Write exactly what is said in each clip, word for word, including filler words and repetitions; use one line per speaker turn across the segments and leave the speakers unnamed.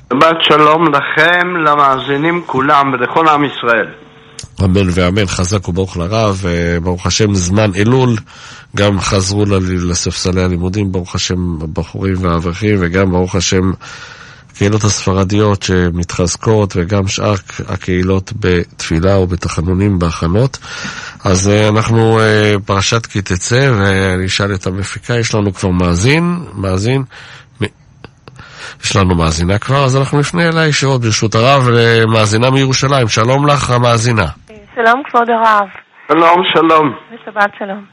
שבת שלום לכם, למאזינים כולם ולכל עם ישראל.
אמן ואמן, חזק וברוך לרב, ברוך השם זמן אלול, גם חזרו לספסלי הלימודים, ברוך השם הבחורים והאברכים, וגם ברוך השם קהילות הספרדיות שמתחזקות, וגם שאר הקהילות בתפילה ובתחנונים בהכנות. אז אנחנו פרשת כי תצא, ואני אשאל את המפיקה, יש לנו כבר מאזין, מאזין, יש לנו מאזינה כבר, אז אנחנו נפנה אליי ישירות ברשות הרב, למאזינה מירושלים. שלום לך המאזינה.
שלום כבוד הרב.
שלום, שלום.
ושבת שלום.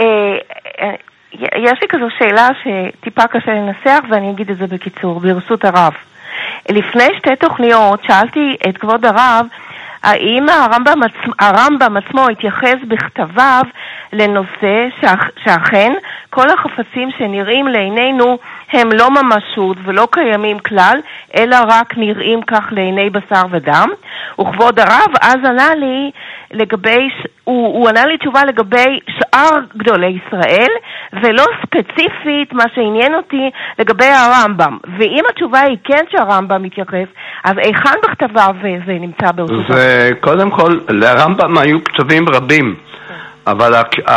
יש לי כזו שאלה שטיפה קשה לנסח, ואני אגיד את זה בקיצור, ברשות הרב. לפני שתי תוכניות שאלתי את כבוד הרב, האם הרמב"ם, הרמב"ם עצמו התייחס בכתביו לנושא שאכן כל החפצים שנראים לעינינו הם לא ממשות ולא קיימים כלל, אלא רק נראים כך לעיני בשר ודם. וכבוד הרב אז ענה לי לגבי, הוא, הוא ענה לי תשובה לגבי שאר גדולי ישראל, ולא ספציפית מה שעניין אותי לגבי הרמב"ם. ואם התשובה היא כן שהרמב"ם מתייחס, אז איכן בכתביו זה נמצא ברשות?
זה קודם כל, לרמב"ם היו כתבים רבים, אבל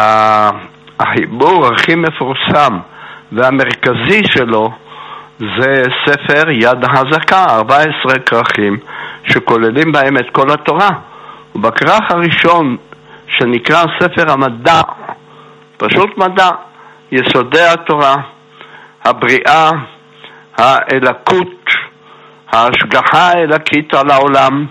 החיבור הכי מפורסם והמרכזי שלו זה ספר יד החזקה, ארבע עשרה כרכים שכוללים בהם את כל התורה. ובכרך הראשון שנקרא ספר המדע, פשוט מדע, יסודי התורה, הבריאה, האלוקות, ההשגחה האלוקית על העולם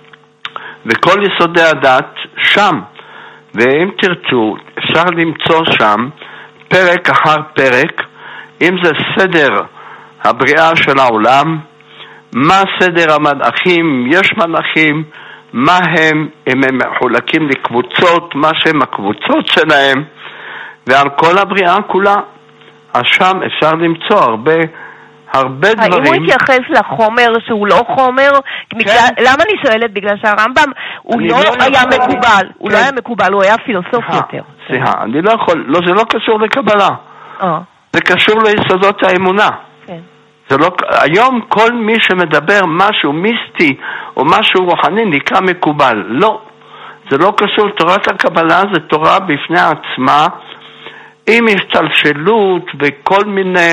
וכל יסודי הדת שם. ואם תרצו אפשר למצוא שם פרק אחר פרק, אם זה סדר הבריאה של העולם, מה סדר המלאכים, יש מלאכים, מה הם, אם הם מחולקים לקבוצות, מה שהם הקבוצות שלהם, ועל כל הבריאה כולה. אז שם אפשר למצוא הרבה, הרבה דברים.
האם הוא התייחס לחומר שהוא לא חומר?
כן.
בגלל, למה אני שואלת? בגלל שהרמב"ם הוא לא, לא היה יכול... מקובל, כן. הוא לא היה מקובל, הוא היה פילוסוף סליחה, יותר.
סליחה, אני לא יכול, לא, זה לא קשור לקבלה. אה. זה קשור ליסודות האמונה. כן. זה לא, היום כל מי שמדבר משהו מיסטי או משהו רוחני נקרא מקובל. לא, זה לא קשור. תורת הקבלה זה תורה בפני עצמה, עם השתלשלות וכל מיני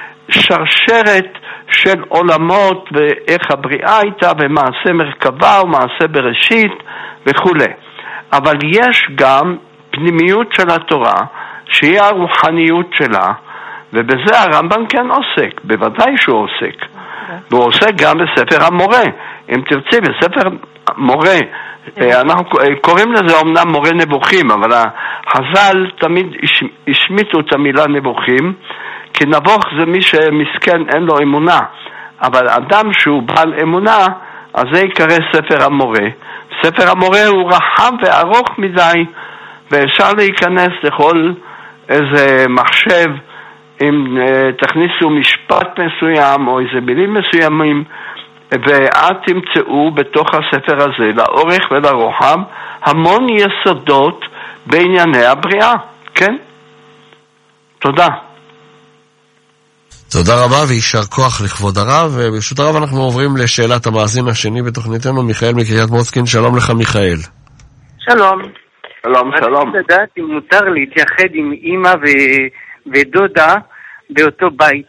שרשרת של עולמות ואיך הבריאה הייתה ומעשה מרכבה ומעשה בראשית וכו'. אבל יש גם פנימיות של התורה שהיא הרוחניות שלה, ובזה הרמב"ם כן עוסק, בוודאי שהוא עוסק. Okay. והוא עוסק גם בספר המורה. אם תרצי, בספר מורה, okay. אנחנו קוראים לזה אומנם מורה נבוכים, אבל החז"ל תמיד השמיטו את המילה נבוכים, כי נבוך זה מי שמסכן אין לו אמונה, אבל אדם שהוא בעל אמונה, אז זה יקרא ספר המורה. ספר המורה הוא רחב וארוך מדי, ואפשר להיכנס לכל איזה מחשב, אם uh, תכניסו משפט מסוים או איזה מילים מסוימים, ואת תמצאו בתוך הספר הזה לאורך ולרוחב המון יסודות בענייני הבריאה. כן? תודה.
תודה רבה וישר כוח לכבוד הרב. וברשות הרב אנחנו עוברים לשאלת המאזין השני בתוכניתנו, מיכאל מקריית מוצקין. שלום לך מיכאל.
שלום.
שלום, שלום.
אני לדעת אם מותר להתייחד עם אמא ו... ודודה באותו בית.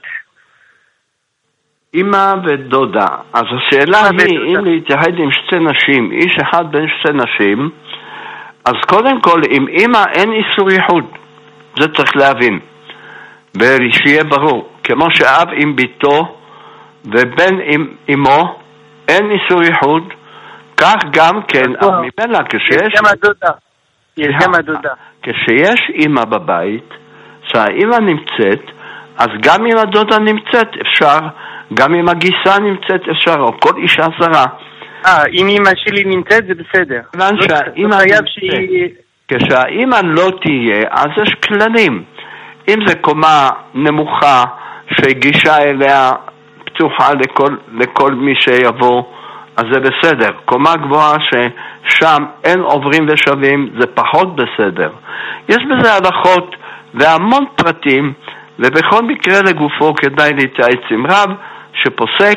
אמא ודודה. אז השאלה היא, אם להתייחד עם שתי נשים, איש אחד בין שתי נשים, אז קודם כל, עם אמא אין איסור ייחוד. זה צריך להבין. ושיהיה ברור. כמו שאב עם ביתו ובן עם אמו, אין איסור ייחוד, כך גם כן, אז ממנה כשיש...
יש גם הדודה. יש גם הדודה.
כשיש אמא בבית, שהאמא נמצאת, אז גם אם הדודה נמצאת אפשר, גם אם הגיסה נמצאת אפשר, או כל אישה זרה.
אה, אם אמא שלי נמצאת זה בסדר.
כיוון שהאמא נמצאת, כשהאמא לא תהיה, אז יש כללים. אם זה קומה נמוכה שגישה אליה פתוחה לכל, לכל מי שיבוא, אז זה בסדר. קומה גבוהה ששם אין עוברים ושבים, זה פחות בסדר. יש בזה הלכות והמון פרטים, ובכל מקרה לגופו כדאי להתייעץ עם רב שפוסק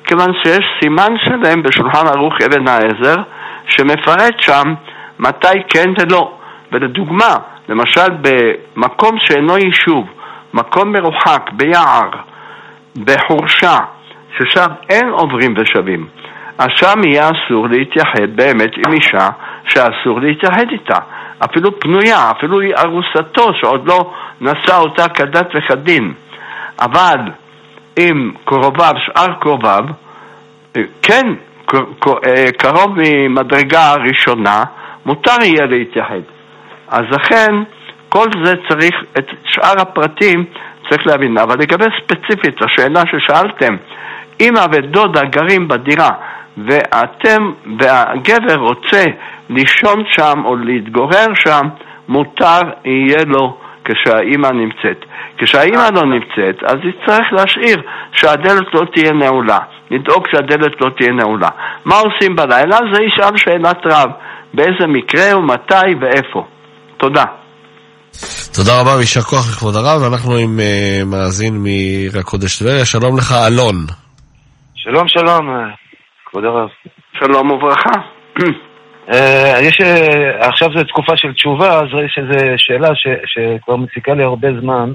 כיוון שיש סימן שלהם בשולחן ערוך אבן העזר, שמפרט שם מתי כן ולא. ולדוגמה, למשל במקום שאינו יישוב, מקום מרוחק, ביער, בחורשה, ששם אין עוברים ושבים, אז שם יהיה אסור להתייחד באמת עם אישה שאסור להתייחד איתה, אפילו פנויה, אפילו היא ארוסתו שעוד לא נשא אותה כדת וכדין. אבל עם קרוביו, שאר קרוביו, כן, קרוב ממדרגה הראשונה, מותר יהיה להתייחד. אז לכן כל זה צריך, את שאר הפרטים צריך להבין. אבל לגבי ספציפית השאלה ששאלתם, אמא ודודה גרים בדירה ואתם והגבר רוצה לישון שם או להתגורר שם, מותר יהיה לו כשהאמא נמצאת. כשהאמא לא נמצאת, אז יצטרך להשאיר שהדלת לא תהיה נעולה, לדאוג שהדלת לא תהיה נעולה. מה עושים בלילה? זה ישאל שאלת רב, באיזה מקרה ומתי ואיפה. תודה.
תודה רבה וישר כוח לכבוד הרב. אנחנו עם uh, מאזין מעיר הקודש טבריה. שלום לך אלון.
שלום שלום כבוד הרב.
שלום וברכה.
uh, יש uh, עכשיו זו תקופה של תשובה, אז יש איזו שאלה ש, שכבר מציקה לי הרבה זמן,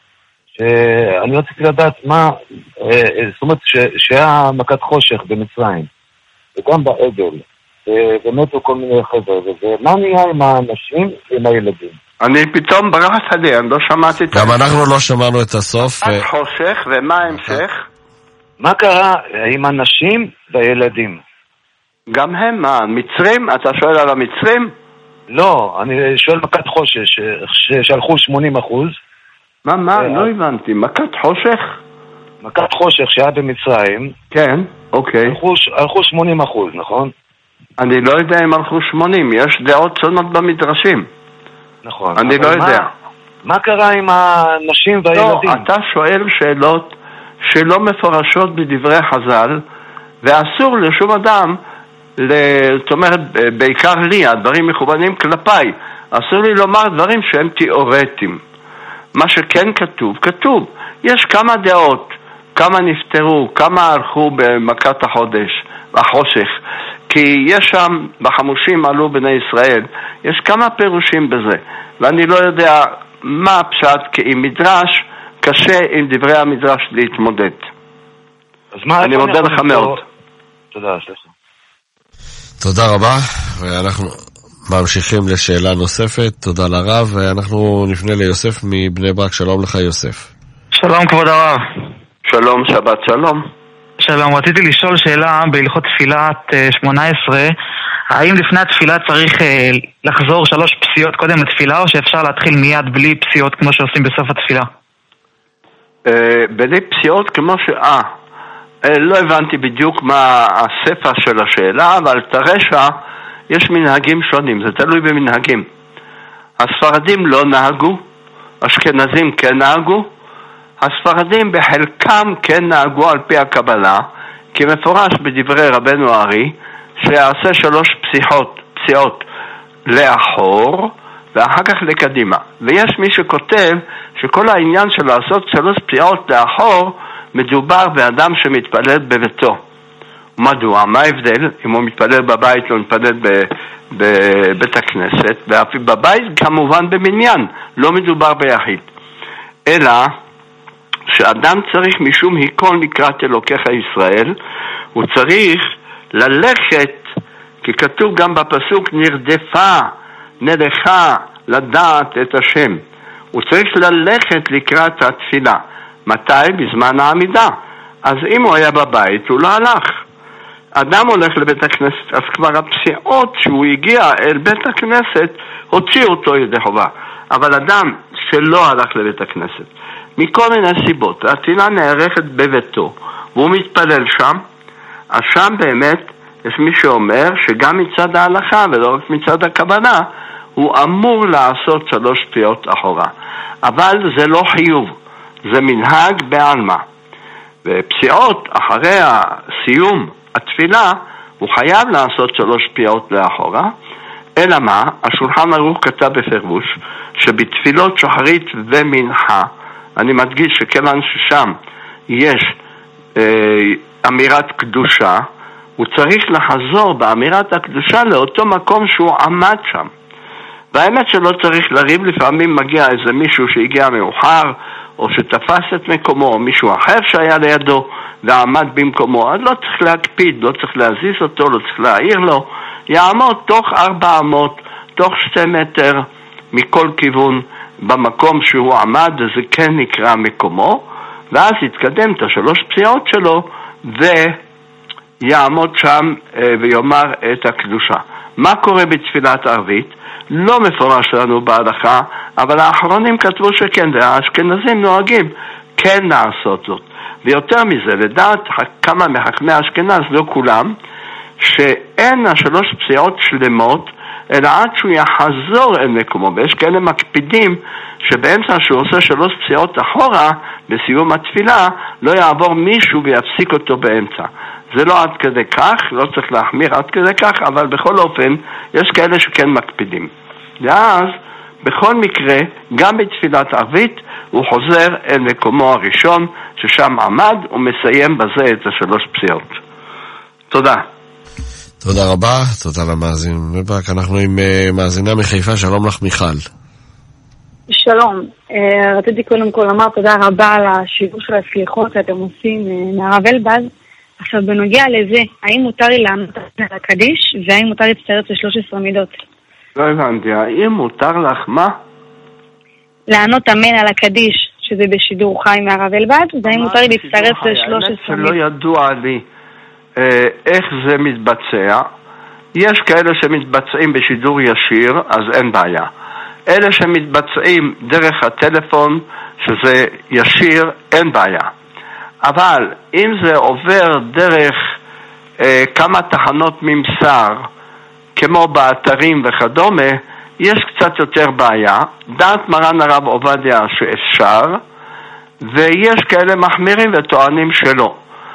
שאני רציתי לדעת מה uh, זאת אומרת ש, שהיה מכת חושך במצרים וגם בעגל ומתו כל מיני חבר'ה, ומה נהיה עם האנשים ועם הילדים?
אני פתאום ברחת לי, אני לא שמעתי את...
גם אנחנו לא שמענו את הסוף.
מכת חושך, ומה ההמשך?
מה קרה עם הנשים והילדים?
גם הם, מה, מצרים? אתה שואל על המצרים?
לא, אני שואל מכת חושך, שהלכו שמונים אחוז.
מה, מה? לא הבנתי, מכת חושך?
מכת חושך שהיה במצרים.
כן, אוקיי.
הלכו שמונים אחוז, נכון?
אני לא יודע אם הלכו שמונים, יש דעות שונות במדרשים.
נכון.
אני לא יודע.
מה קרה עם הנשים והילדים?
לא, אתה שואל שאלות שלא מפורשות בדברי חז"ל, ואסור לשום אדם, זאת אומרת, בעיקר לי, הדברים מכוונים כלפיי, אסור לי לומר דברים שהם תיאורטיים. מה שכן כתוב, כתוב. יש כמה דעות, כמה נפטרו, כמה הלכו במכת החודש, החושך. כי יש שם, בחמושים עלו בני ישראל, יש כמה פירושים בזה, ואני לא יודע מה הפשט, כי עם מדרש קשה עם דברי המדרש להתמודד.
אז מה,
אני מודה לך מאוד.
תודה, סליחה.
תודה רבה, ואנחנו ממשיכים לשאלה נוספת. תודה לרב, ואנחנו נפנה ליוסף מבני ברק. שלום לך יוסף.
שלום כבוד הרב.
שלום, שבת שלום.
שלום, רציתי לשאול שאלה בהלכות תפילת שמונה עשרה, האם לפני התפילה צריך לחזור שלוש פסיעות קודם לתפילה, או שאפשר להתחיל מיד בלי פסיעות כמו שעושים בסוף התפילה?
בלי פסיעות כמו ש... אה, לא הבנתי בדיוק מה הספר של השאלה, אבל תרשע, יש מנהגים שונים, זה תלוי במנהגים. הספרדים לא נהגו, אשכנזים כן נהגו, הספרדים בחלקם כן נהגו על פי הקבלה, כי מפורש בדברי רבנו הארי שיעשה שלוש פסיעות, פסיעות לאחור ואחר כך לקדימה. ויש מי שכותב שכל העניין של לעשות שלוש פסיעות לאחור מדובר באדם שמתפלל בביתו. מדוע? מה ההבדל? אם הוא מתפלל בבית או מתפלל בבית הכנסת? בבית כמובן במניין, לא מדובר ביחיד. אלא שאדם צריך משום היכון לקראת אלוקיך ישראל, הוא צריך ללכת, כי כתוב גם בפסוק נרדפה, נלכה לדעת את השם. הוא צריך ללכת לקראת התפילה. מתי? בזמן העמידה. אז אם הוא היה בבית, הוא לא הלך. אדם הולך לבית הכנסת, אז כבר הפסיעות שהוא הגיע אל בית הכנסת, הוציאו אותו ידי חובה. אבל אדם שלא הלך לבית הכנסת, מכל מיני סיבות, התפילה נערכת בביתו, והוא מתפלל שם, אז שם באמת יש מי שאומר שגם מצד ההלכה ולא רק מצד הקבלה, הוא אמור לעשות שלוש פסיעות אחורה. אבל זה לא חיוב, זה מנהג בעלמא. ופסיעות אחרי הסיום התפילה, הוא חייב לעשות שלוש פסיעות לאחורה, אלא מה? השולחן ערוך כתב בפירוש שבתפילות שחרית ומנחה, אני מדגיש שכיוון ששם יש אה, אמירת קדושה, הוא צריך לחזור באמירת הקדושה לאותו מקום שהוא עמד שם. והאמת שלא צריך לריב, לפעמים מגיע איזה מישהו שהגיע מאוחר, או שתפס את מקומו, או מישהו אחר שהיה לידו ועמד במקומו, אז לא צריך להקפיד, לא צריך להזיז אותו, לא צריך להעיר לו, יעמוד תוך ארבע אמות, תוך שתי מטר מכל כיוון במקום שהוא עמד, וזה כן נקרא מקומו, ואז יתקדם את השלוש פסיעות שלו, ויעמוד שם ויאמר את הקדושה. מה קורה בתפילת ערבית? לא מפורש לנו בהלכה, אבל האחרונים כתבו שכן, והאשכנזים נוהגים כן לעשות זאת. ויותר מזה, לדעת כמה מחכמי האשכנז, לא כולם, שאין השלוש פסיעות שלמות, אלא עד שהוא יחזור אל מקומו. ויש כאלה מקפידים שבאמצע שהוא עושה שלוש פסיעות אחורה, בסיום התפילה, לא יעבור מישהו ויפסיק אותו באמצע. זה לא עד כדי כך, לא צריך להחמיר עד כדי כך, אבל בכל אופן, יש כאלה שכן מקפידים. ואז, בכל מקרה, גם בתפילת ערבית, הוא חוזר אל מקומו הראשון, ששם עמד, ומסיים בזה את השלוש פסיעות. תודה.
תודה רבה, תודה למאזין. ובק, אנחנו עם uh, מאזינה מחיפה, שלום לך מיכל.
שלום, uh, רציתי קודם כל לומר תודה רבה על השיעור של הסליחות שאתם עושים uh, מהרב אלבז. עכשיו בנוגע לזה, האם מותר לי לענות על הקדיש, והאם מותר להצטרף ל-שלוש עשרה מידות?
לא הבנתי, האם מותר לך מה?
לענות אמן על הקדיש, שזה בשידור חי מהרב אלבז, והאם מותר לי להצטרף ל-שלוש עשרה מידות?
שלא ידוע לי איך זה מתבצע. יש כאלה שמתבצעים בשידור ישיר, אז אין בעיה. אלה שמתבצעים דרך הטלפון, שזה ישיר, אין בעיה. אבל אם זה עובר דרך אה, כמה תחנות ממסר, כמו באתרים וכדומה, יש קצת יותר בעיה. דעת מרן הרב עובדיה שאפשר, ויש כאלה מחמירים וטוענים שלא.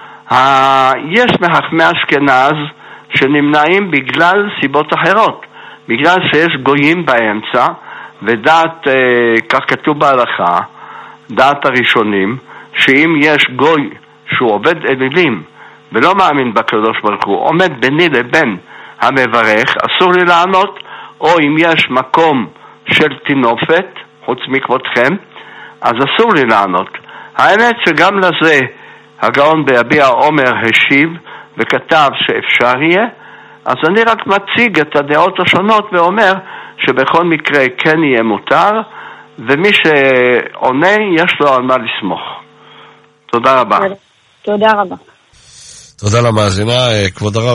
יש מחכמי אשכנז שנמנעים בגלל סיבות אחרות, בגלל שיש גויים באמצע, ודעת, כך כתוב בהלכה, דעת הראשונים, שאם יש גוי שהוא עובד אלילים ולא מאמין בקדוש ברוך הוא, עומד ביני לבין המברך, אסור לי לענות, או אם יש מקום של תינופת, חוץ מכבודכם, אז אסור לי לענות. האמת שגם לזה הגאון ביביע עומר השיב וכתב שאפשר יהיה, אז אני רק מציג את הדעות השונות ואומר שבכל מקרה כן יהיה מותר, ומי שעונה יש לו על מה לסמוך. תודה רבה.
תודה רבה.
תודה למאזינה. כבוד הרב,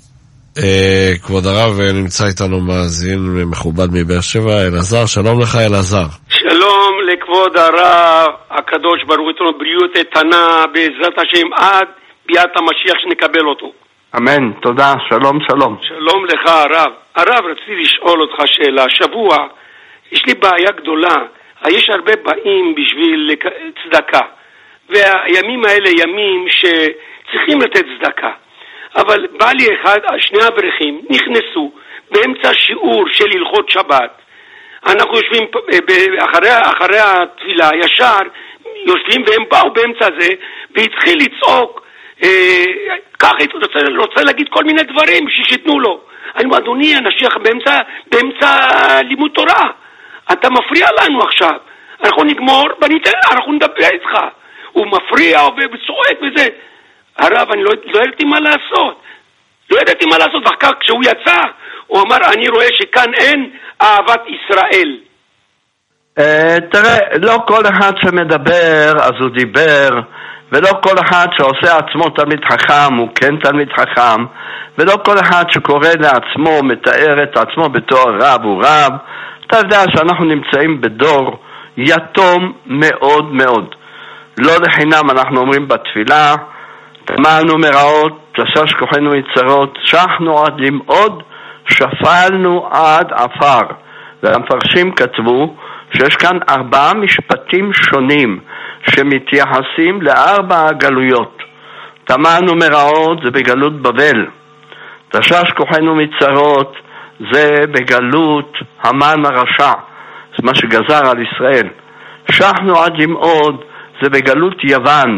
כבוד הרב, נמצא איתנו מאזין מכובד מבאר שבע, אלעזר. שלום לך אלעזר.
שלום לכבוד הרב, הקדוש ברוך הוא ייתן בריאות איתנה בעזרת השם עד ביאת המשיח שנקבל אותו.
אמן, תודה, שלום שלום.
שלום לך הרב. הרב, רציתי לשאול אותך שאלה. שבוע יש לי בעיה גדולה, יש הרבה באים בשביל צדקה, והימים האלה ימים שצריכים לתת צדקה, אבל בא לי אחד, שני אברכים נכנסו באמצע שיעור של הלכות שבת. אנחנו יושבים אחרי, אחרי התפילה ישר יושבים, והם באו באמצע זה והתחיל לצעוק אה, ככה, רוצה, רוצה להגיד כל מיני דברים ששיתנו לו. אני אומר, אדוני, הנשיח באמצע, באמצע לימוד תורה, אתה מפריע לנו עכשיו, אנחנו נגמור וניתן, אנחנו נדבר איתך. הוא מפריע וצועק וזה. הרב, אני לא, לא ידעתי מה לעשות, לא ידעתי מה לעשות. ואחר כך כשהוא יצא הוא אמר, אני רואה שכאן אין אהבת ישראל.
Uh, תראה, לא כל אחד שמדבר אז הוא דיבר, ולא כל אחד שעושה עצמו תלמיד חכם הוא כן תלמיד חכם, ולא כל אחד שקורא לעצמו מתאר את עצמו בתור רב הוא רב. אתה יודע שאנחנו נמצאים בדור יתום מאוד מאוד. לא לחינם אנחנו אומרים בתפילה, תמנו מרעות, תשש כוחנו יצרות, שחנו עד למעוד, שפלנו עד עפר. והמפרשים כתבו שיש כאן ארבעה משפטים שונים שמתייחסים לארבע הגלויות. תמנו מרעות זה בגלות בבל, תשש כוחנו מצרות זה בגלות המן הרשע, זה מה שגזר על ישראל. שחנו עד למעוד זה בגלות יוון,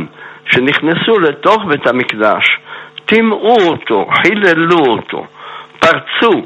שנכנסו לתוך בית המקדש, טימאו אותו, חיללו אותו, פרצו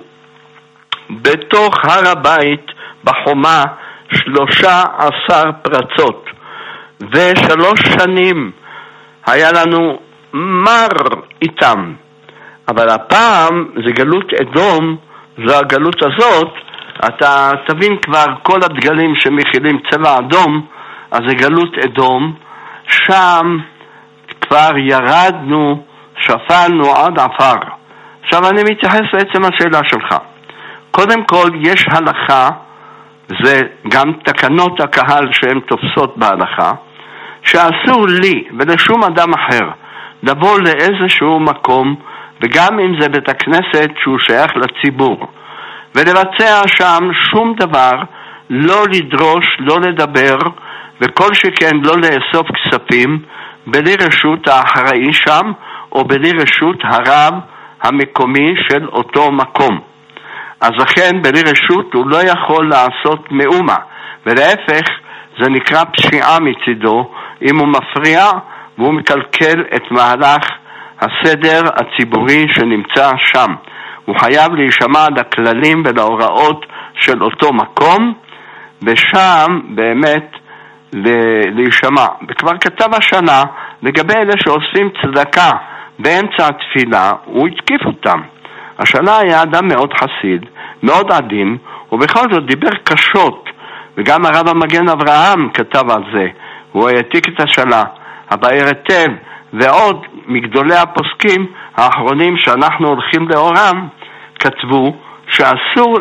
בתוך הר הבית בחומה שלושה עשר פרצות, ושלוש שנים היה לנו מר איתם. אבל הפעם זה גלות אדום, זו הגלות הזאת, אתה תבין כבר כל הדגלים שמכילים צבע אדום, אז זה גלות אדום, שם כבר ירדנו, שפלנו עד עפר. עכשיו אני מתייחס לעצם השאלה שלך. קודם כל יש הלכה, זה גם תקנות הקהל שהן תופסות בהלכה, שאסור לי ולשום אדם אחר לבוא לאיזשהו מקום, וגם אם זה בית הכנסת שהוא שייך לציבור, ולבצע שם שום דבר, לא לדרוש, לא לדבר, וכל שכן לא לאסוף כספים, בלי רשות האחראי שם, או בלי רשות הרב המקומי של אותו מקום. אז לכן בלי רשות הוא לא יכול לעשות מאומה, ולהפך זה נקרא פשיעה מצידו, אם הוא מפריע והוא מקלקל את מהלך הסדר הציבורי שנמצא שם. הוא חייב להישמע לכללים ולהוראות של אותו מקום, ושם באמת להישמע. וכבר כתב השנה, לגבי אלה שעושים צדקה באמצע התפילה, הוא התקיף אותם. השנה היה אדם מאוד חסיד, מאוד עדין, ובכל זאת דיבר קשות, וגם הרב המגן אברהם כתב על זה. הוא העתיק את השנה, הבאר היטב, ועוד מגדולי הפוסקים האחרונים שאנחנו הולכים לאורם, כתבו שאסור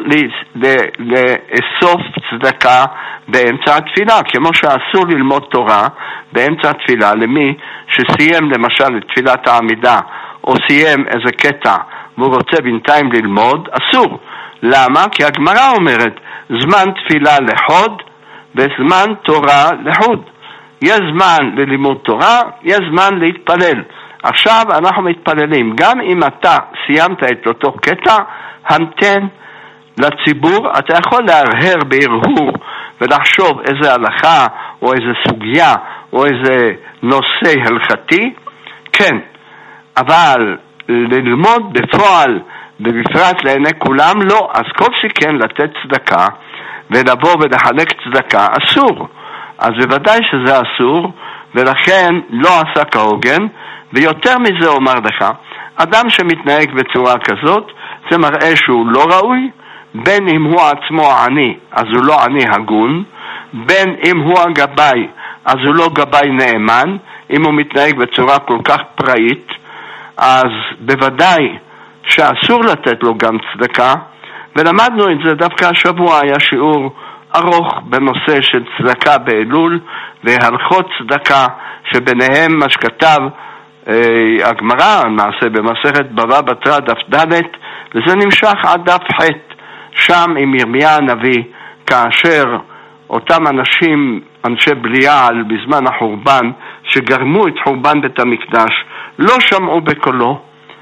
לאסוף צדקה באמצע התפילה, כמו שאסור ללמוד תורה באמצע התפילה למי שסיים למשל את תפילת העמידה, או סיים איזה קטע והוא רוצה בינתיים ללמוד, אסור. למה? כי הגמרא אומרת, זמן תפילה לחוד וזמן תורה לחוד. יש זמן ללימוד תורה, יש זמן להתפלל. עכשיו אנחנו מתפללים. גם אם אתה סיימת את אותו קטע, המתן לציבור, אתה יכול להרהר בהרהור ולחשוב איזה הלכה או איזה סוגיה או איזה נושא הלכתי, כן. אבל ללמוד בפועל ובפרט לעיני כולם לא, אז כל שכן לתת צדקה ולבוא ולחלק צדקה אסור. אז בוודאי שזה אסור, ולכן לא עשה כהוגן. ויותר מזה אומר לך, אדם שמתנהג בצורה כזאת, זה מראה שהוא לא ראוי, בין אם הוא עצמו עני, אז הוא לא עני הגון, בין אם הוא הגבאי, אז הוא לא גבאי נאמן. אם הוא מתנהג בצורה כל כך פראית, אז בוודאי שאסור לתת לו גם צדקה. ולמדנו את זה דווקא השבוע, היה שיעור ארוך בנושא של צדקה באלול והלכות צדקה, שביניהם מה שכתב אה, הגמרא, נעשה במסכת בבא בתרא דף ד', וזה נמשך עד דף ח', שם עם ירמיה הנביא, כאשר אותם אנשים, אנשי בליעל בזמן החורבן, שגרמו את חורבן בית המקדש, לא שמעו בקולו,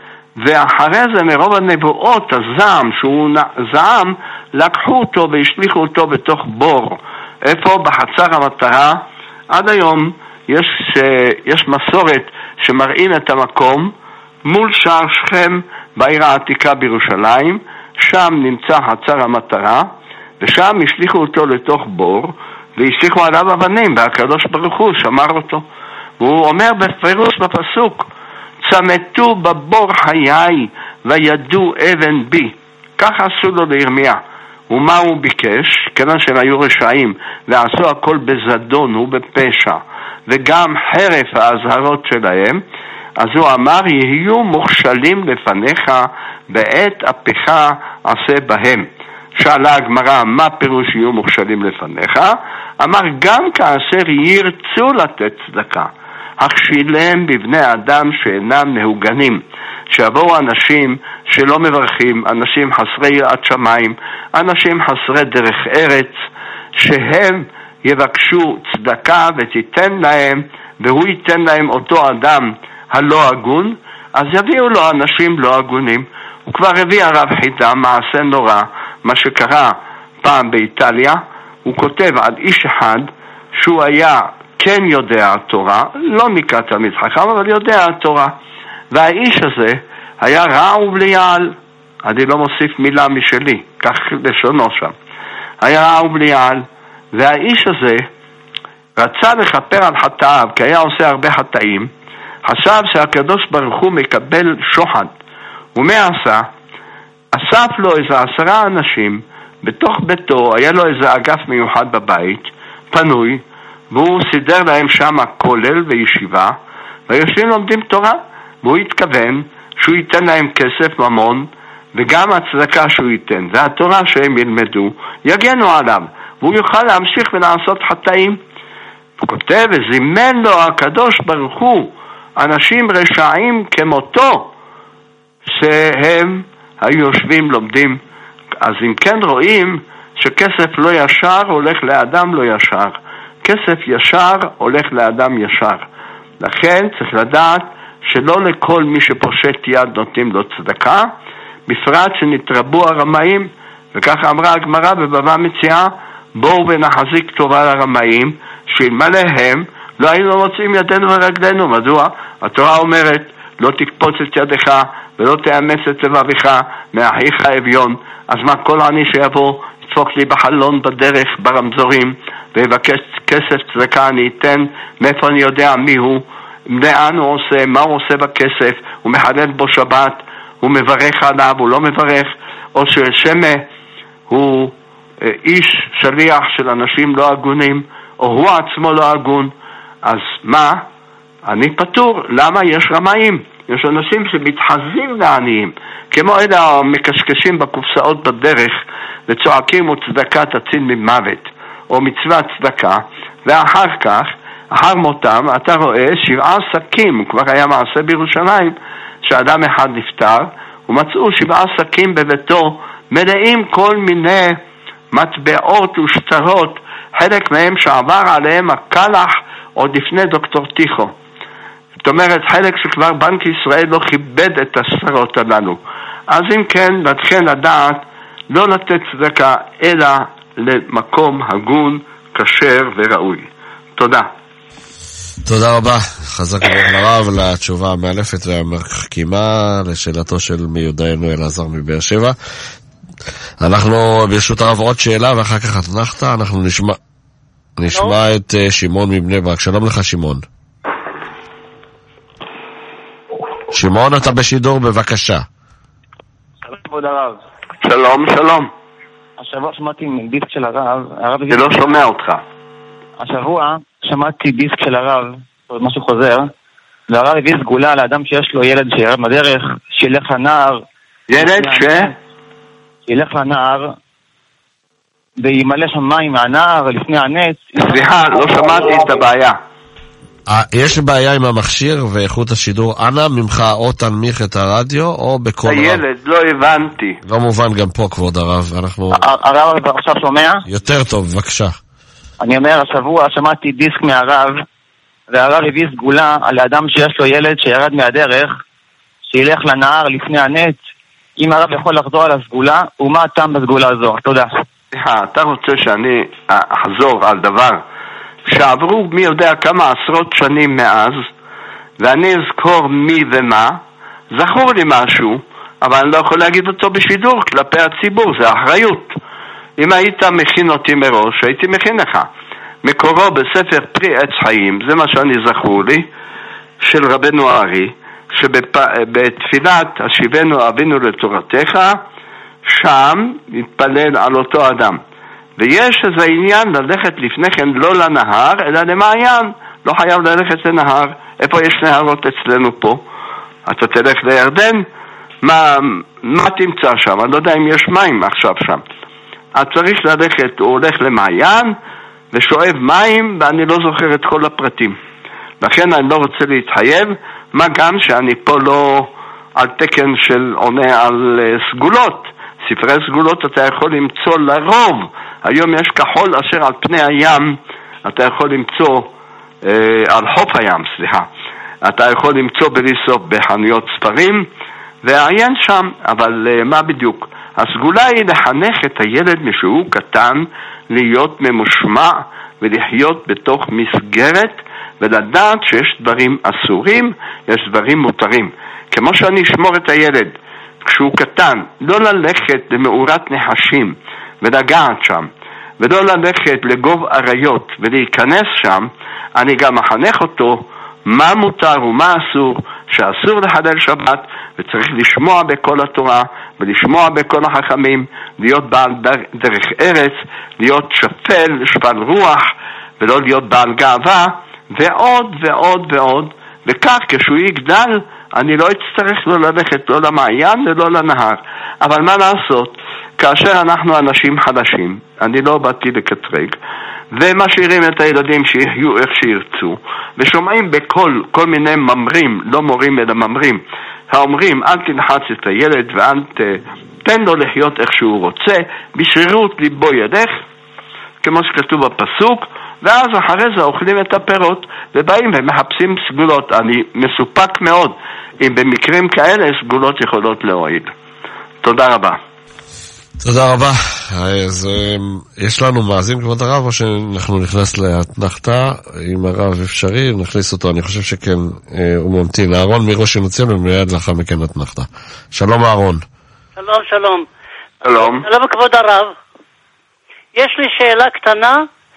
ואחרי זה מרוב הנבואות, הזעם שהוא זעם, לקחו אותו והשליחו אותו בתוך בור. איפה? בחצר המטרה. עד היום יש, יש מסורת שמראים את המקום מול שער שכם בעיר העתיקה בירושלים. שם נמצא חצר המטרה, ושם השליחו אותו לתוך בור והשליחו עליו אבנים, והקדוש ברוך הוא שמר אותו. והוא אומר בפירוש בפסוק, צמתו בבור חיי וידו אבן בי. כך עשו לו לירמיה. ומה הוא ביקש? כיוון שהם היו רשעים ועשו הכל בזדון ובפשע, וגם חרף ההזהרות שלהם, אז הוא אמר, יהיו מוכשלים לפניך בעת אפיך עשה בהם. שאלה הגמרא, מה פירוש יהיו מוכשלים לפניך? אמר, גם כאשר ירצו לתת צדקה, הכשילם בבני אדם שאינם נהוגנים. שיבואו אנשים שלא מברכים, אנשים חסרי יראת שמיים, אנשים חסרי דרך ארץ, שהם יבקשו צדקה ותיתן להם, והוא ייתן להם אותו אדם הלא הגון, אז יביאו לו אנשים לא הגונים. הוא כבר הביא הרב חידה, מעשה נורא, מה שקרה פעם באיטליה. הוא כותב על איש אחד שהוא היה כן יודע התורה, לא נקרא תלמיד חכם, אבל יודע התורה. והאיש הזה היה רע ובליעל, אני לא מוסיף מילה משלי, כך לשונו שם. היה רע ובליעל, והאיש הזה רצה לכפר על חטאיו, כי היה עושה הרבה חטאים, חשב שהקדוש ברוך הוא מקבל שוחד. ומה עשה? אסף לו איזה עשרה אנשים, בתוך ביתו היה לו איזה אגף מיוחד בבית, פנוי, והוא סידר להם שם כולל וישיבה, והיושבים לומדים תורה, והוא התכוון שהוא ייתן להם כסף ממון, וגם הצדקה שהוא ייתן, והתורה שהם ילמדו, יגנו עליו, והוא יוכל להמשיך ולעשות חטאים. הוא כותב, וזימן לו הקדוש ברוך הוא אנשים רשעים כמותו, שהם היו יושבים לומדים. אז אם כן רואים שכסף לא ישר הולך לאדם לא ישר, כסף ישר הולך לאדם ישר. לכן צריך לדעת שלא לכל מי שפושט יד נותנים לו צדקה, בפרט שנתרבו הרמאים, וכך אמרה הגמרא בבבא מציעא, בואו ונחזיק טובה לרמאים, שאלמלא הם לא היינו מוצאים ידינו ורגלינו. מדוע? התורה אומרת, לא תקפוץ את ידך ולא תאמץ את לבביך מאחיך אביון. אז מה, כל עני שיבוא ידפוק לי בחלון בדרך ברמזורים ויבקש כסף צדקה אני אתן? מאיפה אני יודע מי הוא, לאן הוא עושה, מה הוא עושה בכסף? הוא מחלל בו שבת, הוא מברך עליו, הוא לא מברך, או ששמה הוא איש שליח של אנשים לא הגונים, או הוא עצמו לא הגון. אז מה? אני פטור. למה? יש רמאים, יש אנשים שמתחזים לעניים, כמו אלה המקשקשים בקופסאות בדרך וצועקים וצדקה תציל ממוות, או מצוות צדקה, ואחר כך אחר מותם אתה רואה שבעה שקים. כבר היה מעשה בירושלים שאדם אחד נפטר ומצאו שבעה שקים בביתו מלאים כל מיני מטבעות ושטרות, חלק מהם שעבר עליהם הקלח עוד לפני דוקטור טיחו. זאת אומרת, חלק שכבר בנק ישראל לא כיבד את השטרות הללו. אז אם כן, נתחיל לדעת לא לתת צדקה אלא למקום הגון, כשר וראוי. תודה.
תודה רבה, חזק ברוך לרב לתשובה המאלפת והמחכימה לשאלתו של מיודענו אלעזר מבאר שבע. אנחנו ברשות הרב עוד שאלה ואחר כך התנחת, אנחנו נשמע נשמע את שמעון מבני ברק. שלום לך שמעון. שמעון, אתה בשידור, בבקשה.
שלום כבוד הרב.
שלום, שלום.
השבוע שמעתי דיסק של הרב, הרב
אני לא שומע אותך.
השבוע שמעתי דיסק של הרב, עוד משהו חוזר, והרב הביא סגולה לאדם שיש לו ילד שירד בדרך, שילך לנער.
ילד ש?
שילך לנער, וימלא שם מים מהנער לפני הנץ.
סליחה, לא שמעתי את הבעיה.
יש בעיה עם המכשיר ואיכות השידור. אנא ממך או תנמיך את הרדיו או בכל רב.
הילד, לא הבנתי.
לא מובן גם פה כבוד הרב. אנחנו...
הרב עכשיו שומע?
יותר טוב, בבקשה.
אני אומר, השבוע שמעתי דיסק מהרב, והרב הביא סגולה על האדם שיש לו ילד שירד מהדרך, שילך לנער לפני הנץ. אם הרב יכול לחזור על הסגולה, ומה הטעם בסגולה הזו? תודה.
אתה רוצה שאני אחזור על דבר שעברו מי יודע כמה עשרות שנים מאז, ואני אזכור מי ומה? זכור לי משהו, אבל אני לא יכול להגיד אותו בשידור כלפי הציבור, זה אחריות. אם היית מכין אותי מראש, הייתי מכין לך. מקורו בספר פרי עץ חיים, זה מה שאני זכור לי, של רבנו הארי, שבתפילת השיבנו אבינו לתורתך, שם התפלל על אותו אדם. ויש איזה עניין ללכת לפני כן לא לנהר, אלא למעיין. לא חייב ללכת לנהר. איפה יש נהרות אצלנו פה? אתה תלך לירדן? מה, מה תמצא שם? אני לא יודע אם יש מים עכשיו שם. אז צריך ללכת, הוא הולך למעיין ושואב מים, ואני לא זוכר את כל הפרטים. לכן אני לא רוצה להתחייב, מה גם שאני פה לא על תקן של עונה על uh, סגולות. ספרי סגולות אתה יכול למצוא לרוב. היום יש כחול אשר על פני הים, אתה יכול למצוא uh, על חוף הים, סליחה. אתה יכול למצוא בלי סוף בחנויות ספרים, ועיין שם, אבל uh, מה בדיוק? הסגולה היא לחנך את הילד משהוא קטן להיות ממושמע ולחיות בתוך מסגרת ולדעת שיש דברים אסורים, יש דברים מותרים. כמו שאני אשמור את הילד כשהוא קטן, לא ללכת למאורת נחשים ולגעת שם, ולא ללכת לגוב אריות ולהיכנס שם, אני גם מחנך אותו מה מותר ומה אסור, שאסור לחלל שבת, וצריך לשמוע בכל התורה ולשמוע בכל החכמים, להיות בעל דרך ארץ, להיות שפל, שפל רוח, ולא להיות בעל גאווה, ועוד ועוד ועוד. וכך כשהוא יגדל אני לא אצטרך לא ללכת לא למעיין ולא לנהר. אבל מה לעשות, כאשר אנחנו אנשים חדשים, אני לא באתי לקטרג, ומשאירים את הילדים שיחיו איך שירצו, ושומעים בכל כל מיני ממרים, לא מורים אלא ממרים, האומרים אל תלחץ את הילד ואל תן לו לחיות איך שהוא רוצה, בשרירות ליבו ילך, כמו שכתוב בפסוק, ואז אחרי זה אוכלים את הפירות ובאים ומחפשים סגולות. אני מסופק מאוד אם במקרים כאלה סגולות יכולות להועיל. תודה רבה.
תודה רבה. אז יש לנו מאזין כבוד הרב, או שאנחנו נכנס להתנחתה עם הרב אפשרי, נכניס אותו, אני חושב שכן, הוא ממתין. אהרון מראש הנציון ומיד לאחר מכן התנחתה. שלום אהרון.
שלום שלום.
שלום.
שלום כבוד הרב. יש לי שאלה קטנה,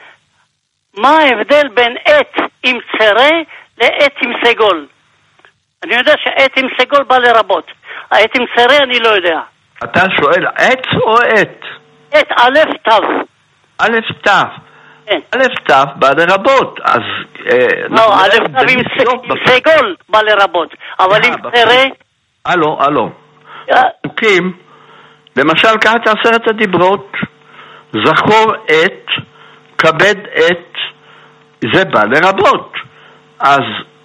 מה ההבדל בין עט עם צרה לעט עם סגול? אני יודע שעט עם סגול בא לרבות, העט עם צרה אני לא יודע.
אתה שואל עץ או עט?
עט, א' תו.
א' תו. א' תו בא לרבות, אז...
לא, א' תו עם סגול בא לרבות, אבל עם צרה...
הלו, הלו. פסוקים, למשל קראת עשרת הדיברות, זכור עת, כבד עת, זה בא לרבות. אז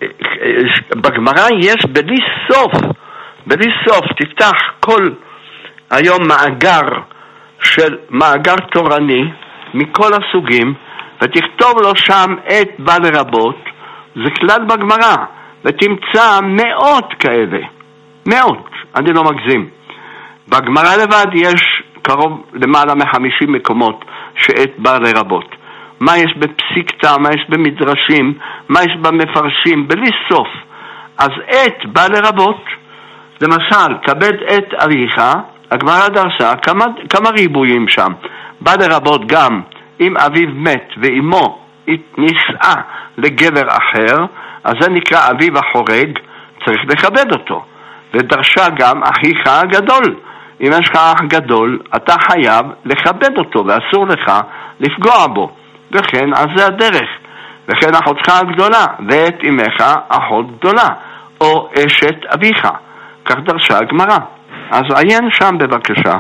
בגמרא יש בלי סוף, בלי סוף, תפתח כל היום מאגר של מאגר תורני מכל הסוגים, ותכתוב לו שם עת בא לרבות, זה כלל בגמרא, ותמצא מאות כאלה, מאות, אני לא מגזים. בגמרא לבד יש קרוב למעלה מחמישים מקומות שעת בא לרבות. מה יש בפסיקתא, מה יש במדרשים, מה יש במפרשים, בלי סוף. אז עת בא לרבות, למשל, כבד עת אריכה, הגמרא דרשה כמה, כמה ריבועים שם. בא לרבות גם אם אביו מת ואימו נישאה לגבר אחר, אז זה נקרא אביו החורג, צריך לכבד אותו. ודרשה גם אחיך הגדול. אם יש לך אח גדול, אתה חייב לכבד אותו, ואסור לך לפגוע בו. וכן, אז זה הדרך. וכן אחותך הגדולה, ואת אמך אחות גדולה, או אשת אביך. כך דרשה הגמרא. אז עיין שם בבקשה,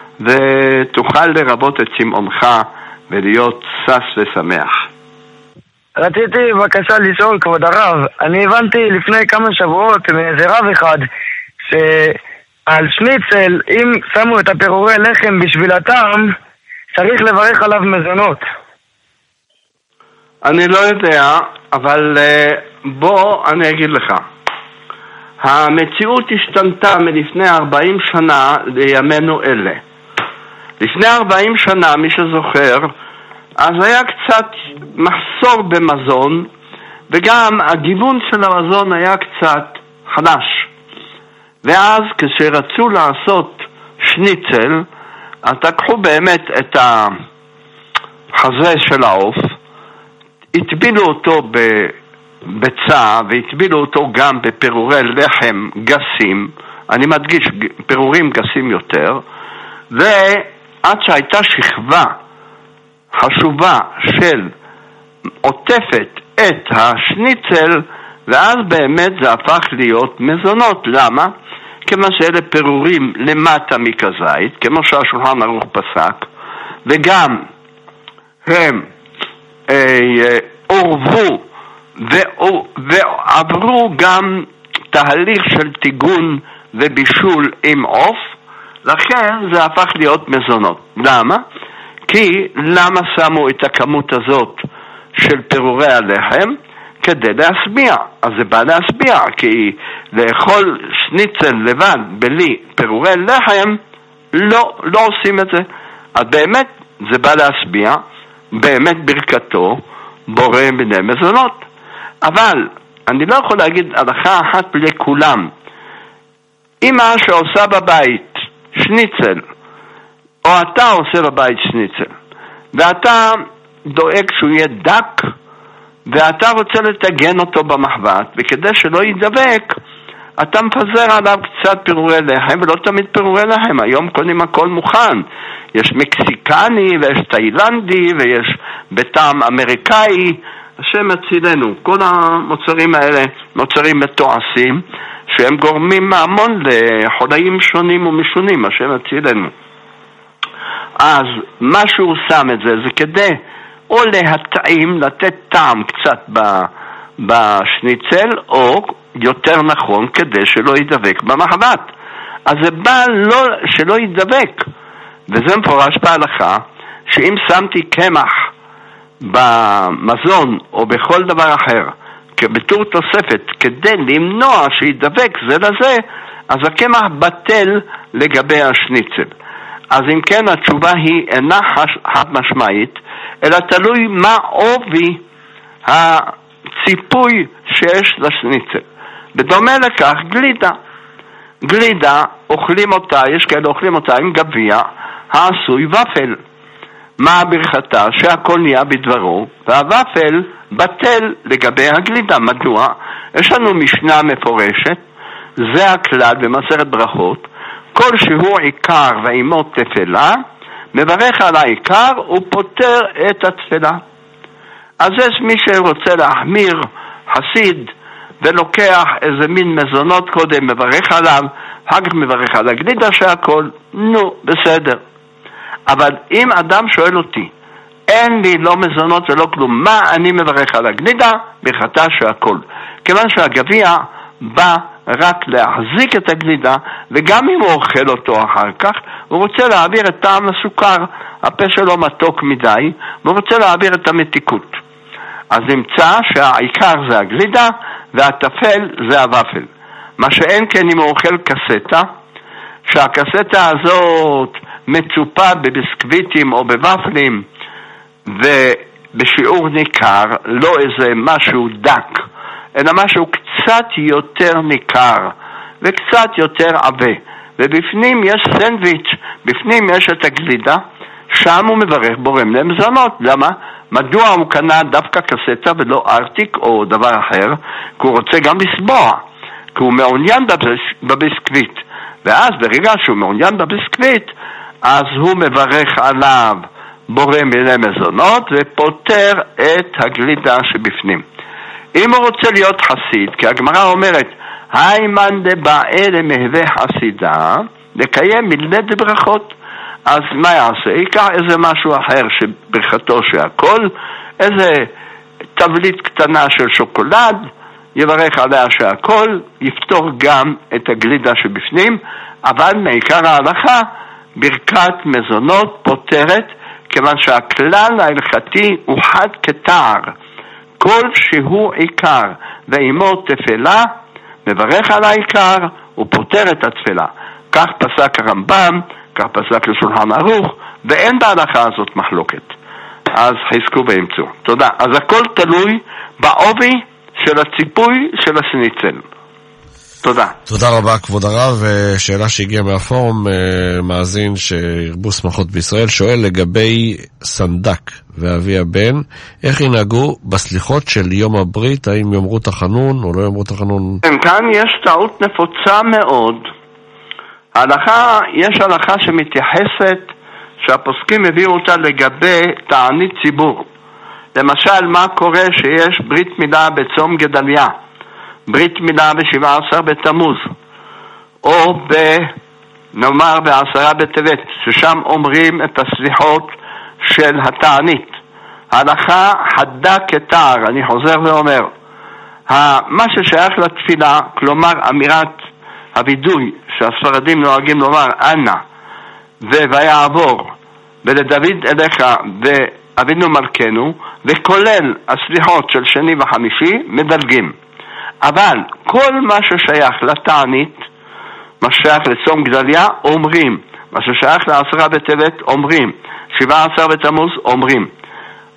ותוכל לרבות את צמאונך, ולהיות שש ושמח.
רציתי בבקשה לשאול, כבוד הרב, אני הבנתי לפני כמה שבועות מאיזה רב אחד, שעל שניצל, אם שמו את הפירורי לחם בשביל הטעם, צריך לברך עליו מזונות.
אני לא יודע, אבל בוא אני אגיד לך. המציאות השתנתה מלפני ארבעים שנה לימינו אלה. לפני ארבעים שנה, מי שזוכר, אז היה קצת מחסור במזון, וגם הגיוון של המזון היה קצת חדש. ואז כשרצו לעשות שניצל, אז תקחו באמת את החזה של העוף, הטבילו אותו בביצה, והטבילו אותו גם בפירורי לחם גסים, אני מדגיש פירורים גסים יותר, ועד שהייתה שכבה חשובה של עוטפת את השניצל, ואז באמת זה הפך להיות מזונות. למה? כמו שאלה פירורים למטה מכזית, כמו שהשולחן ערוך פסק, וגם הם אה, עורבו ועברו גם תהליך של תיגון ובישול עם עוף, לכן זה הפך להיות מזונות. למה? כי למה שמו את הכמות הזאת של פירורי הלחם? כדי להסביע. אז זה בא להסביע, כי לאכול שניצל לבד בלי פירורי לחם לא, לא עושים את זה. אז באמת זה בא להסביע, באמת ברכתו, בורא מיני מזונות. אבל אני לא יכול להגיד הלכה אחת לכולם. אמא שעושה בבית שניצל, או אתה עושה בבית שניצל, ואתה דואג שהוא יהיה דק, ואתה רוצה לתגן אותו במחבת, וכדי שלא ידבק, אתה מפזר עליו קצת פירורי לחם, ולא תמיד פירורי לחם. היום קונים הכל מוכן. יש מקסיקני, ויש תאילנדי, ויש בטעם אמריקאי. השם מצילנו. כל המוצרים האלה, מוצרים מתועשים, שהם גורמים המון לחולאים שונים ומשונים. השם מצילנו. אז מה שהוא שם את זה, זה כדי או להתאים, לתת טעם קצת בשניצל, או יותר נכון כדי שלא ידבק במחבת. אז זה בא לא, שלא ידבק, וזה מפורש בהלכה, שאם שמתי קמח במזון או בכל דבר אחר בתור תוספת כדי למנוע שידבק זה לזה, אז הקמח בטל לגבי השניצל. אז אם כן התשובה היא אינה חד משמעית, אלא תלוי מה עובי הציפוי שיש לשניצל. בדומה לכך גלידה. גלידה אוכלים אותה, יש כאלה אוכלים אותה עם גביע העשוי ופל. מה ברכתה? שהכל נהיה בדברו, והוופל בטל לגבי הגלידה. מדוע? יש לנו משנה מפורשת, זה הכלל במסכת ברכות, כל שהוא עיקר ועימו תפלה, מברך על העיקר ופותר את התפלה. אז יש מי שרוצה להחמיר, חסיד, ולוקח איזה מין מזונות קודם, מברך עליו, אחר כך מברך על הגלידה שהכל, נו, בסדר. אבל אם אדם שואל אותי, אין לי לא מזונות ולא כלום, מה אני מברך על הגלידה? ברכתה שהכל. כיוון שהגביע בא רק להחזיק את הגלידה, וגם אם הוא אוכל אותו אחר כך, הוא רוצה להעביר את טעם הסוכר, הפה שלו מתוק מדי, והוא רוצה להעביר את המתיקות. אז נמצא שהעיקר זה הגלידה, והטפל זה הוופל. מה שאין כן אם הוא אוכל קסטה, שהקסטה הזאת מצופה בביסקוויטים או בוופלים, ובשיעור ניכר, לא איזה משהו דק, אלא משהו קצת יותר ניכר, וקצת יותר עבה. ובפנים יש סנדוויץ', בפנים יש את הגלידה, שם הוא מברך בורם למזונות. למה? מדוע הוא קנה דווקא קסטה ולא ארטיק או דבר אחר? כי הוא רוצה גם לסבוע, כי הוא מעוניין בביסקוויט. ואז ברגע שהוא מעוניין בביסקוויט, אז הוא מברך עליו בורם למזונות ופותר את הגלידה שבפנים. אם הוא רוצה להיות חסיד, כי הגמרא אומרת, היימן דבעי למהווה חסידה, לקיים מילד ברכות. אז מה יעשה? ייקח איזה משהו אחר שברכתו שהכל, איזה תבלית קטנה של שוקולד, יברך עליה שהכל, יפתור גם את הגלידה שבפנים, אבל מעיקר ההלכה, ברכת מזונות פותרת, כיוון שהכלל ההלכתי הוא חד כתער. כל שהוא עיקר ועימו תפלה, מברך על העיקר ופותר את התפלה. כך פסק הרמב"ם, כך פסק לשולחן ערוך, ואין בהלכה הזאת מחלוקת. אז חזקו באמצעו. תודה. אז הכל תלוי בעובי של הציפוי של השניצל. תודה.
תודה רבה כבוד הרב. שאלה שהגיעה מהפורום, מאזין שירבו שמחות בישראל, שואל לגבי סנדק ואבי הבן, איך ינהגו בסליחות של יום הברית, האם יאמרו תחנון או לא יאמרו תחנון?
כאן יש טעות נפוצה מאוד. ההלכה, יש הלכה שמתייחסת, שהפוסקים הביאו אותה לגבי תענית ציבור. למשל, מה קורה שיש ברית מילה בצום גדליה, ברית מילה בשבעה עשר בתמוז, או ב, נאמר בעשרה בטבת, ששם אומרים את הסליחות של התענית. ההלכה חדה כתער, אני חוזר ואומר, מה ששייך לתפילה, כלומר אמירת הווידוי שהספרדים נוהגים לומר אנא ויעבור ולדוד אליך ואבינו מלכנו, וכולל הסליחות של שני וחמישי מדלגים. אבל כל מה ששייך לתענית, מה ששייך לצום גדליה אומרים, מה ששייך לעשרה בטבת אומרים, שבעה עשר בתמוז אומרים.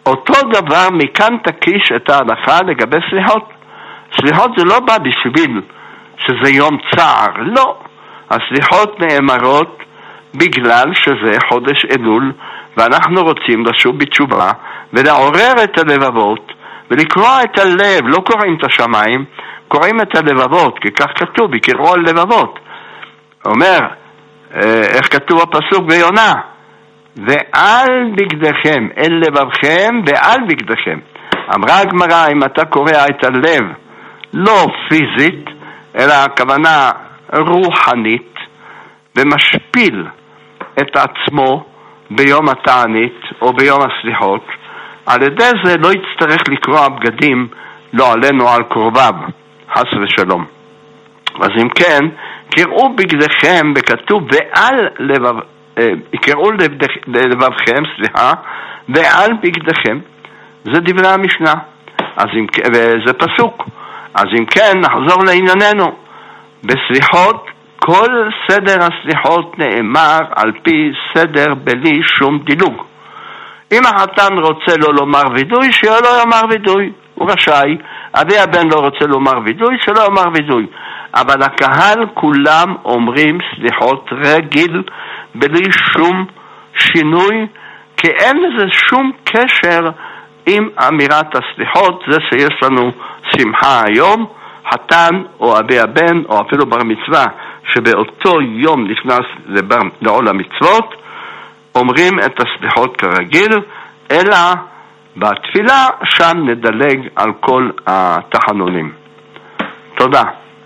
אותו דבר מכאן תקיש את ההלכה לגבי סליחות. סליחות זה לא בא בשביל שזה יום צער, לא. הסליחות נאמרות בגלל שזה חודש אלול, ואנחנו רוצים לשוב בתשובה ולעורר את הלבבות ולקרוא את הלב. לא קוראים את השמיים, קוראים את הלבבות, כי כך כתוב, יקראו על לבבות. אומר, איך כתוב הפסוק ביונה? ועל בגדכם, אל לבבכם ועל בגדכם. אמרה הגמרא, אם אתה קורא את הלב לא פיזית, אלא הכוונה רוחנית, ומשפיל את עצמו ביום התענית או ביום הסליחות, על ידי זה לא יצטרך לקרוא בגדים לא עלינו על קרוביו, חס ושלום. אז אם כן, קראו בגדכם, וכתוב ועל לבב, קראו לבבכם, סליחה, ועל בגדכם, זה דברי המשנה, אז אם, וזה פסוק. אז אם כן, נחזור לענייננו. בסליחות, כל סדר הסליחות נאמר על פי סדר בלי שום דילוג. אם החתן רוצה לא לומר וידוי, שלא יאמר וידוי, הוא רשאי. אבי הבן לא רוצה לומר וידוי, שלא יאמר וידוי. אבל הקהל כולם אומרים סליחות רגיל, בלי שום שינוי, כי אין לזה שום קשר עם אמירת הסליחות. זה שיש לנו שמחה היום, חתן או אבי הבן או אפילו בר מצווה שבאותו יום נכנס לבר, לעול המצוות, אומרים את הסליחות כרגיל, אלא בתפילה שם נדלג על כל התחנונים. תודה.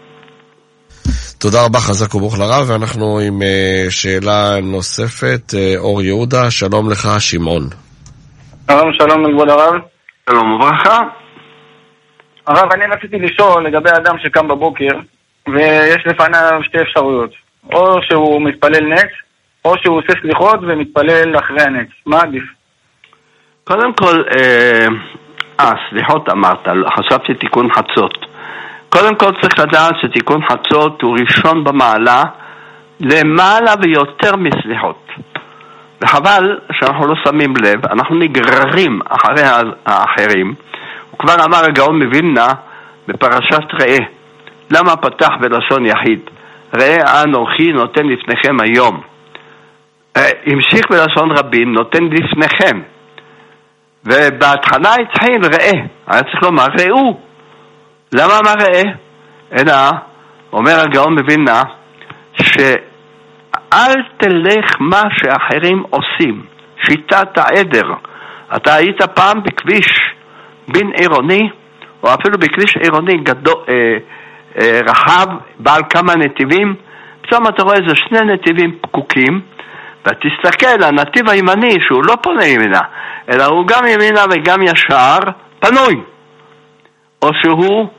תודה רבה, חזק וברוך לרב. ואנחנו עם uh, שאלה נוספת. uh, אור יהודה, שלום לך, שמעון.
שלום, שלום לכבוד הרב.
שלום וברכה.
הרב, אני רציתי לשאול לגבי אדם שקם בבוקר ויש לפניו שתי אפשרויות, או שהוא מתפלל נץ או שהוא עושה סליחות ומתפלל אחרי הנץ. מה עדיף?
קודם כל, אה, אה סליחות אמרת, חשבתי תיקון חצות. קודם כל צריך לדעת שתיקון חצות הוא ראשון במעלה, למעלה ויותר מסליחות. וחבל שאנחנו לא שמים לב, אנחנו נגררים אחרי האחרים. הוא כבר אמר הגאון מווילנה בפרשת ראה, למה פתח בלשון יחיד? ראה אנוכי נותן לפניכם היום. המשיך בלשון רבים, נותן לפניכם. ובהתחלה התחיל ראה, היה צריך לומר ראו. למה אמר ראה? אלא, אומר הגאון מווילנה, שאל תלך מה שאחרים עושים, שיטת העדר. אתה היית פעם בכביש בין עירוני, או אפילו בכביש עירוני גדול, אה, אה, רחב, בעל כמה נתיבים, פתאום אתה רואה איזה שני נתיבים פקוקים, ותסתכל, הנתיב הימני, שהוא לא פונה ימינה, אלא הוא גם ימינה וגם ישר, פנוי. או שהוא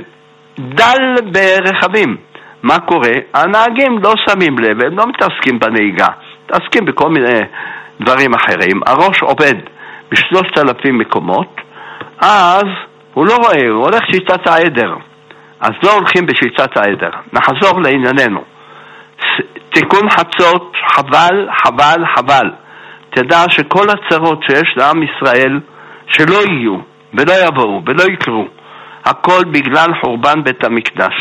דל ברכבים. מה קורה? הנהגים לא שמים לב, הם לא מתעסקים בנהיגה, מתעסקים בכל מיני דברים אחרים. הראש עובד בשלושת אלפים מקומות, אז הוא לא רואה, הוא הולך שיטת העדר. אז לא הולכים בשיטת העדר. נחזור לענייננו. תיקון חצות, חבל, חבל, חבל. תדע שכל הצרות שיש לעם ישראל, שלא יהיו, ולא יבואו, ולא יקרו, הכל בגלל חורבן בית המקדש.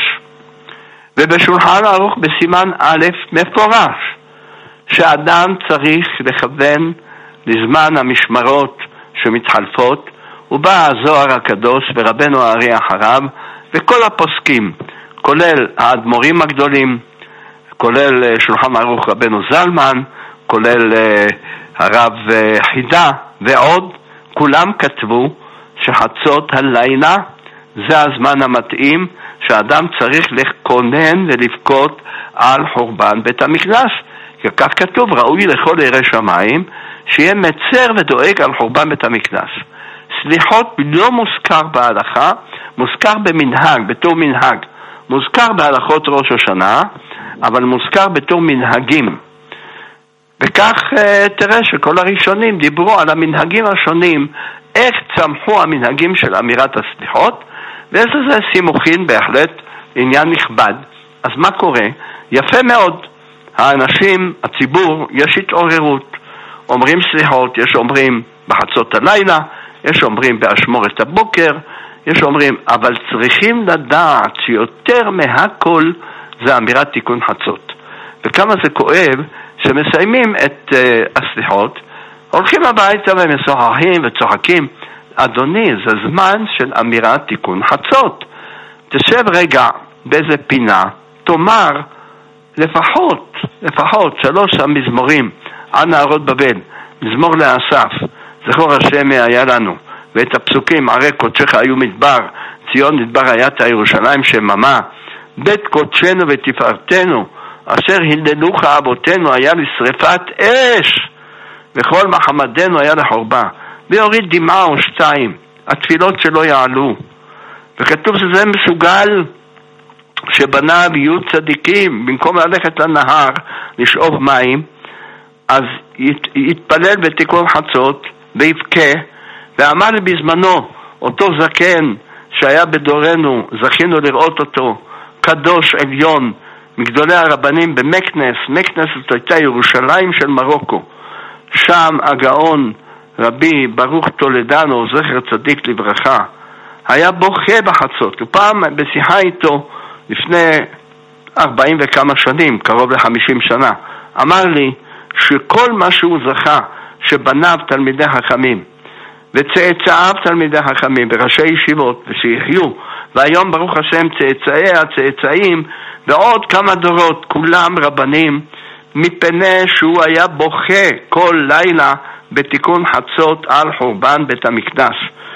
ובשולחן ערוך בסימן א' מפורש, שאדם צריך לכוון לזמן המשמרות שמתחלפות, ובא הזוהר הקדוש ורבנו הארי אחריו, וכל הפוסקים, כולל האדמו"רים הגדולים, כולל שולחן ערוך רבנו זלמן, כולל uh, הרב uh, חידה ועוד, כולם כתבו שחצות הלילה זה הזמן המתאים שאדם צריך לכונן ולבכות על חורבן בית המקדש. כי כך כתוב, ראוי לכל ירא שמיים שיהיה מצר ודואג על חורבן בית המקדש. סליחות לא מוזכר בהלכה, מוזכר במנהג, בתור מנהג. מוזכר בהלכות ראש השנה, אבל מוזכר בתור מנהגים. וכך תראה שכל הראשונים דיברו על המנהגים השונים, איך צמחו המנהגים של אמירת הסליחות, ואיזה זה סימוכין בהחלט עניין נכבד. אז מה קורה? יפה מאוד. האנשים, הציבור, יש התעוררות. אומרים סליחות, יש אומרים בחצות הלילה, יש אומרים באשמורת הבוקר, יש אומרים, אבל צריכים לדעת שיותר מהכל זה אמירת תיקון חצות. וכמה זה כואב שמסיימים את uh, הסליחות, הולכים הביתה ומשוחחים וצוחקים. אדוני, זה זמן של אמירת תיקון חצות. תשב רגע באיזה פינה, תאמר לפחות, לפחות שלוש המזמורים על נהרות בבל, מזמור לאסף, זכור השם היה לנו, ואת הפסוקים, ערי קודשך היו מדבר, ציון מדבר היית ירושלים שממה, בית קודשנו ותפארתנו, אשר הללוך אבותינו היה לשרפת אש, וכל מחמדנו היה לחורבה, ויוריד דמעה או שתיים, התפילות שלו יעלו. וכתוב שזה מסוגל שבניו יהיו צדיקים, במקום ללכת לנהר לשאוב מים, אז ית, יתפלל בתיקון חצות ויבכה, ואמר לי בזמנו אותו זקן שהיה בדורנו, זכינו לראות אותו, קדוש עליון מגדולי הרבנים במקנס, מקנס זאת הייתה ירושלים של מרוקו, שם הגאון רבי ברוך טולדנו, זכר צדיק לברכה, היה בוכה בחצות. ופעם בשיחה איתו לפני ארבעים וכמה שנים, קרוב לחמישים שנה, אמר לי שכל מה שהוא זכה, שבניו תלמידי חכמים וצאצאיו תלמידי חכמים וראשי ישיבות ושיחיו, והיום ברוך השם צאצאי הצאצאים ועוד כמה דורות כולם רבנים, מפני שהוא היה בוכה כל לילה בתיקון חצות על חורבן בית המקדש,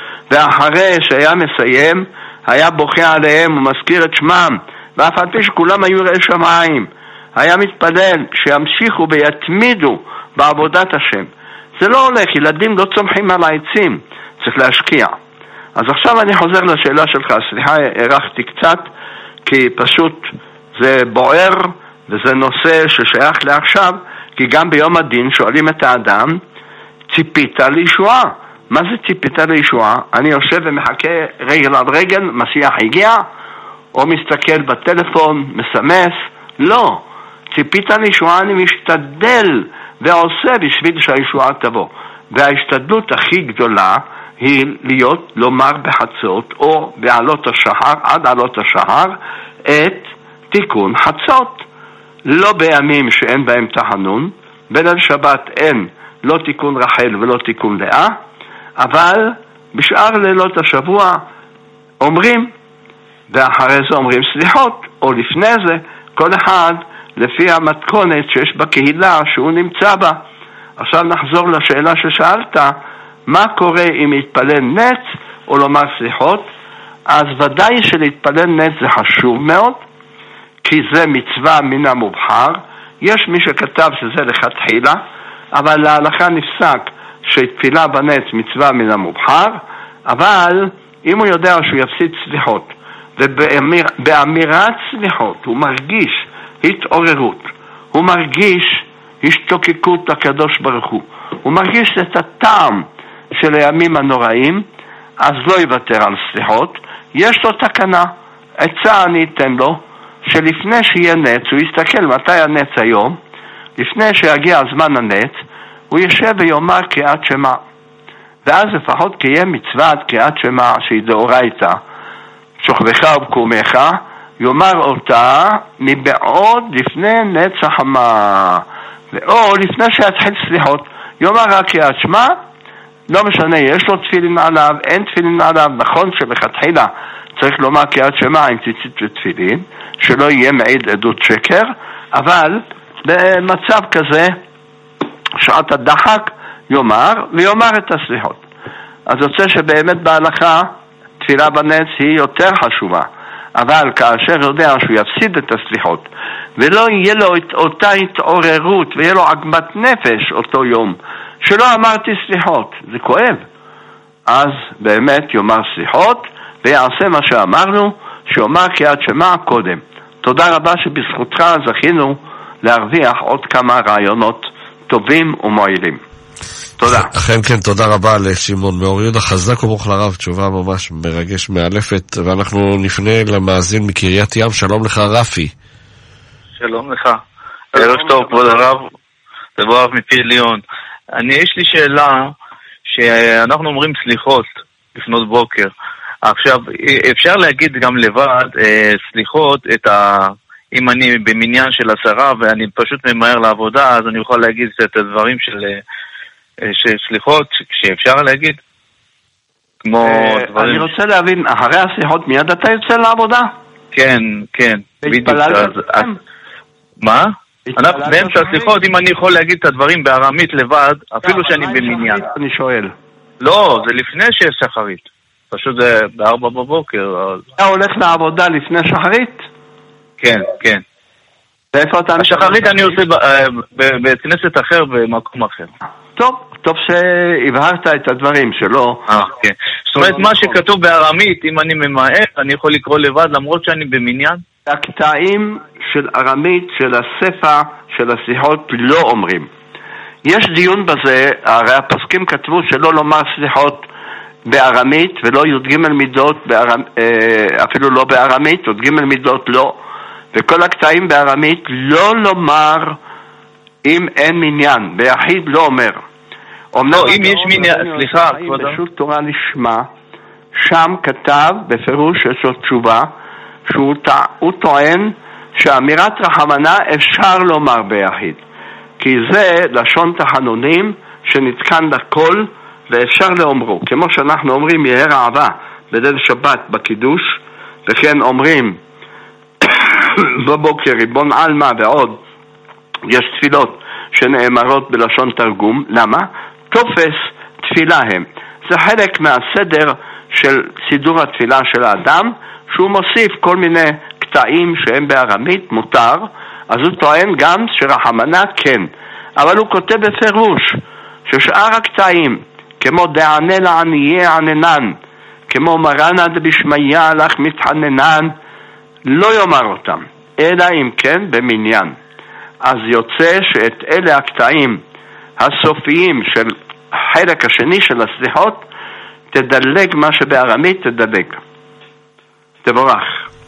ואחרי שהיה מסיים היה בוכה עליהם ומזכיר את שמם, ואף על פי שכולם היו ראי שמיים היה מתפלל שימשיכו ויתמידו בעבודת השם. זה לא הולך, ילדים לא צומחים על העצים, צריך להשקיע. אז עכשיו אני חוזר לשאלה שלך, סליחה, הרחתי קצת, כי פשוט זה בוער, וזה נושא ששייך לעכשיו, כי גם ביום הדין שואלים את האדם, ציפית לישועה? מה זה ציפית לישועה? אני יושב ומחכה רגל על רגל, משיח הגיע, או מסתכל בטלפון, מסמס? לא. ציפית לישועה, אני משתדל ועושה בשביל שהישועה תבוא. וההשתדלות הכי גדולה היא להיות, לומר בחצות, או בעלות השחר, עד עלות השחר, את תיקון חצות. לא בימים שאין בהם תחנון, בליל שבת אין לא תיקון רחל ולא תיקון לאה, אבל בשאר לילות השבוע אומרים, ואחרי זה אומרים סליחות, או לפני זה, כל אחד לפי המתכונת שיש בקהילה שהוא נמצא בה. עכשיו נחזור לשאלה ששאלת, מה קורה אם יתפלל נץ או לומר סליחות? אז ודאי שלהתפלל נץ זה חשוב מאוד, כי זה מצווה מן המובחר. יש מי שכתב שזה לכתחילה, אבל להלכה נפסק שתפילה בנץ מצווה מן המובחר, אבל אם הוא יודע שהוא יפסיד סליחות, ובאמירת סליחות הוא מרגיש התעוררות, הוא מרגיש השתוקקות הקדוש ברוך הוא, הוא מרגיש את הטעם של הימים הנוראים, אז לא יוותר על סליחות. יש לו תקנה, עצה אני אתן לו, שלפני שיהיה נץ, הוא יסתכל מתי הנץ היום, לפני שיגיע זמן הנץ, הוא ישב ויאמר קריאת שמע, ואז לפחות קיים מצוות קריאת שמע שהיא דאורייתא, שוכבך ובקומך, יאמר אותה מבעוד לפני נץ החמה, או לפני שיתחיל סליחות, יאמר רק קריאת שמע, לא משנה, יש לו תפילין עליו, אין תפילין עליו, נכון שבכתחילה צריך לומר קריאת שמע עם ציצית ותפילין, שלא יהיה מעיד עדות שקר, אבל במצב כזה, שעת הדחק, יאמר, ויאמר את הסליחות. אז יוצא שבאמת בהלכה, תפילה בנץ היא יותר חשובה, אבל כאשר יודע שהוא יפסיד את הסליחות, ולא יהיה לו את אותה התעוררות, ויהיה לו עגמת נפש אותו יום, שלא אמרתי סליחות, זה כואב. אז באמת יאמר סליחות, ויעשה מה שאמרנו, שיאמר קריאת שמע קודם. תודה רבה שבזכותך זכינו להרוויח עוד כמה רעיונות טובים ומועילים. תודה.
אכן כן, תודה רבה לשמעון מאור יהודה, חזק וברוך לרב, תשובה ממש מרגש מאלפת, ואנחנו נפנה למאזין מקריית ים. שלום לך רפי.
שלום לך, ערב טוב כבוד הרב, זה ברב מפי עליון. אני יש לי שאלה שאנחנו אומרים סליחות לפנות בוקר. עכשיו, אפשר להגיד גם לבד אה, סליחות את ה... אם אני במניין של עשרה ואני פשוט ממהר לעבודה, אז אני יכול להגיד את הדברים של, של סליחות שאפשר להגיד. כמו דברים...
אני רוצה להבין, אחרי הסליחות מיד אתה יוצא לעבודה?
כן, כן.
והתפללת?
מה? באמצע הסליחות, אם אני יכול להגיד את הדברים בארמית לבד, אפילו שאני במניין.
אני שואל.
לא, זה לפני שיש שחרית. פשוט זה בארבע בבוקר.
אתה הולך לעבודה לפני שחרית?
כן, כן.
ואיפה אתה...
השחרית אני עושה בכנסת אחר, במקום אחר.
טוב, טוב שהבהרת את הדברים שלו.
אה, כן. זאת אומרת, מה שכתוב בארמית, אם אני ממהר, אני יכול לקרוא לבד, למרות שאני במניין?
הקטעים של ארמית, של הספר, של השיחות, לא אומרים. יש דיון בזה, הרי הפסקים כתבו שלא לומר סליחות בארמית, ולא י"ג מידות, בארמ... אפילו לא בארמית, י"ג מידות לא. וכל הקטעים בארמית לא לומר אם אין מניין, ביחיד לא אומר.
לא, אם יש מניין, סליחה, כבודו.
פשוט תורה לשמה, שם כתב בפירוש יש לו תשובה, שהוא טוען שאמירת רחמנה אפשר לומר ביחיד. כי זה לשון תחנונים שנתקן לכל ואפשר לאומרו. כמו שאנחנו אומרים יהי אהבה בליל שבת בקידוש, וכן אומרים בבוקר ריבון עלמא ועוד, יש תפילות שנאמרות בלשון תרגום. למה? תופס תפילה הם. זה חלק מהסדר של סידור התפילה של האדם, שהוא מוסיף כל מיני קטעים שהם בארמית, מותר, אז הוא טוען גם שרחמנה כן. אבל הוא כותב בפירוש ששאר הקטעים, כמו דענה לעניי עננן, כמו מרנה דבשמיה לך מתחננן, לא יאמר אותם, אלא אם כן במניין. אז יוצא שאת אלה הקטעים הסופיים של החלק השני של הסליחות, תדלג מה שבארמית תדלג. תבורך.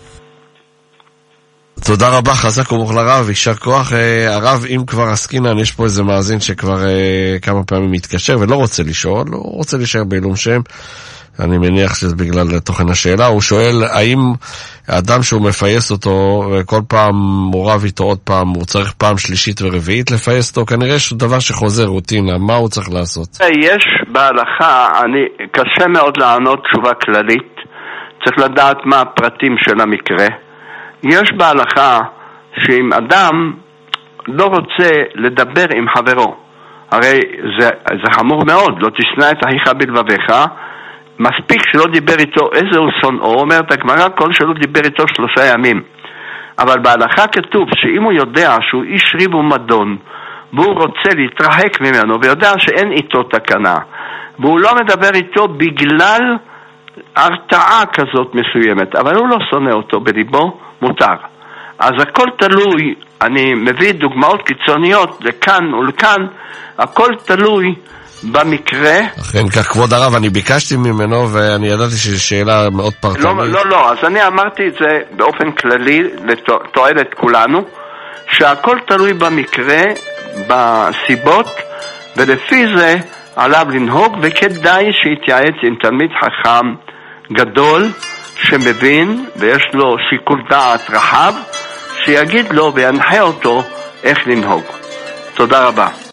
תודה רבה, חזק וברוך לרב, יישר כוח. הרב, אם כבר עסקינן, יש פה איזה מאזין שכבר כמה פעמים מתקשר ולא רוצה לשאול, הוא רוצה להישאר בעילום שם. אני מניח שזה בגלל תוכן השאלה. הוא שואל, האם האדם שהוא מפייס אותו וכל פעם מורב איתו עוד פעם, הוא צריך פעם שלישית ורביעית לפייס אותו? כנראה שהוא דבר שחוזר רוטינה, מה הוא צריך לעשות?
יש בהלכה, אני, קשה מאוד לענות תשובה כללית, צריך לדעת מה הפרטים של המקרה. יש בהלכה שאם אדם לא רוצה לדבר עם חברו, הרי זה, זה חמור מאוד, לא תשנא את אחיך בלבביך, מספיק שלא דיבר איתו איזה הוא שונאו, אומרת הגמרא, כל שלא דיבר איתו שלושה ימים. אבל בהלכה כתוב שאם הוא יודע שהוא איש ריב ומדון, והוא רוצה להתרחק ממנו, ויודע שאין איתו תקנה, והוא לא מדבר איתו בגלל הרתעה כזאת מסוימת, אבל הוא לא שונא אותו בליבו, מותר. אז הכל תלוי, אני מביא דוגמאות קיצוניות לכאן ולכאן, הכל תלוי במקרה.
אכן כך, כבוד הרב, אני ביקשתי ממנו ואני ידעתי שזו שאלה מאוד פרטנית.
לא, לא, לא, אז אני אמרתי את זה באופן כללי לתועלת כולנו, שהכל תלוי במקרה, בסיבות, ולפי זה עליו לנהוג, וכדאי שיתייעץ עם תלמיד חכם גדול שמבין ויש לו שיקול דעת רחב, שיגיד לו וינחה אותו איך לנהוג. תודה רבה.